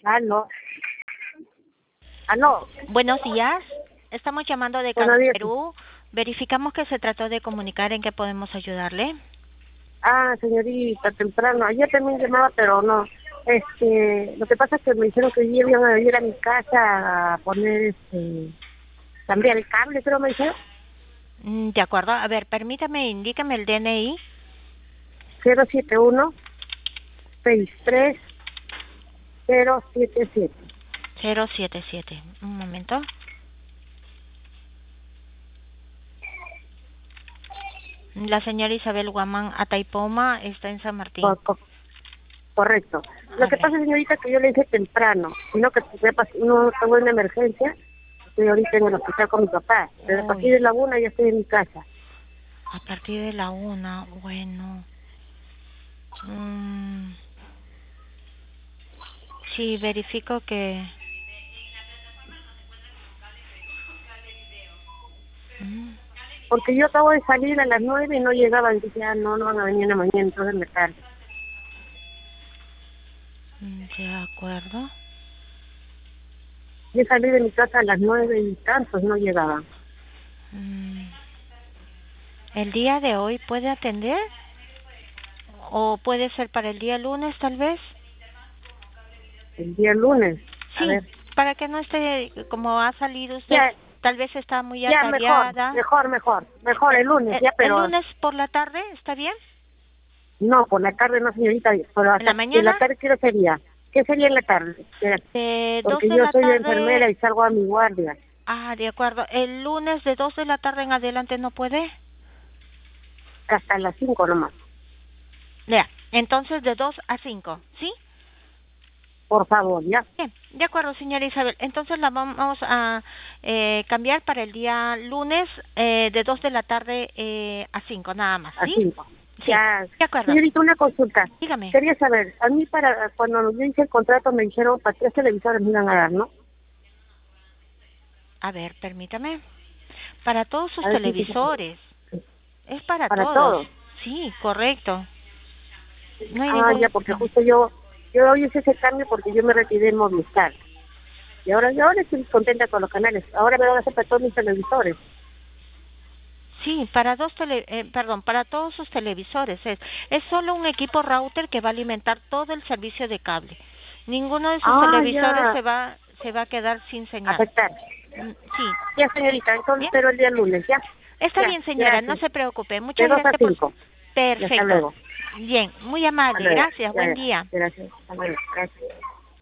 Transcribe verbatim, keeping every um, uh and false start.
Aló. Aló. Buenos días. Estamos llamando de Buenos Cable días. Perú. Verificamos que se trató de comunicar en qué podemos ayudarle. Ah, señorita, temprano. Ayer también llamaba, pero no. Este, lo que pasa es que me dijeron que hoy día iban a venir a mi casa a poner, este, cambiar el cable, creo me dijeron. Mm, De acuerdo. A ver, permítame, indícame el D N I. cero siete uno seis tres cero siete siete. cero siete siete. Un momento. La señora Isabel Guamán Ataipoma está en San Martín. Co- co- Correcto. Lo A que ver. pasa, señorita, que yo le dije temprano, sino que tuve pas- no tengo una emergencia. Estoy ahorita en el hospital con mi papá. Desde a partir Uy, de la una ya estoy en mi casa. a partir de la una. Bueno. Mm, sí, verifico que... Mm, Porque yo acabo de salir a las nueve y no llegaban. Dije, ah, no, no van a venir en la mañana, entonces me tarde. mm, de acuerdo. Yo salí de mi casa a las nueve y tantos, no llegaban. Mm, ¿El día de hoy puede atender? ¿O puede ser para el día lunes, tal vez? El día lunes, a Sí, ver. para que no esté, como ha salido usted, Ya, tal vez está muy ya, mejor, atareada. mejor, mejor. Mejor Eh, el lunes, eh, ya, ¿El pero lunes por la tarde está bien? no, por la tarde no, señorita, pero ¿En la hasta en la mañana? tarde, ¿qué sería? ¿Qué sería en la tarde? Espera, De dos porque de yo la soy enfermera tarde. y salgo a mi guardia Ah, de acuerdo. ¿El lunes de dos de la tarde en adelante no puede? hasta las cinco nomás. Vea, entonces de dos a cinco, ¿sí? Por favor, ya, Bien, de acuerdo, señora Isabel. Entonces la vamos a eh, cambiar para el día lunes eh, de dos de la tarde eh, a cinco, nada más, a ¿sí? cinco. Sí, Ya, de acuerdo. señorita, una consulta. Dígame. Quería saber, a mí para cuando yo hice el contrato me dijeron para tres televisores me iban a dar, ¿no? A ver, permítame. Para todos sus A ver si sí, televisores. Es para para todos. todos. Sí, correcto. No hay Ah, ningún ya, porque problema. justo yo, yo hoy hice ese cambio porque yo me retiré en Movistar. Y ahora, yo ahora estoy contenta con los canales. Ahora me van a hacer para todos mis televisores. Sí, para dos tele, eh, perdón, para todos sus televisores es es solo un equipo router que va a alimentar todo el servicio de cable. Ninguno de sus Ah, televisores ya, se va se va a quedar sin señal. afectar. Mm, Sí, Ya, señorita, entonces bien. espero el día lunes, ¿ya? Está Ya, bien, señora, no gracias. se preocupe. De Muchas dos a gracias por... cinco. Y hasta Perfecto. luego. Bien, muy Hasta amable. luego. Gracias. Ya, Buen ya. día. Gracias. Hasta luego. Gracias.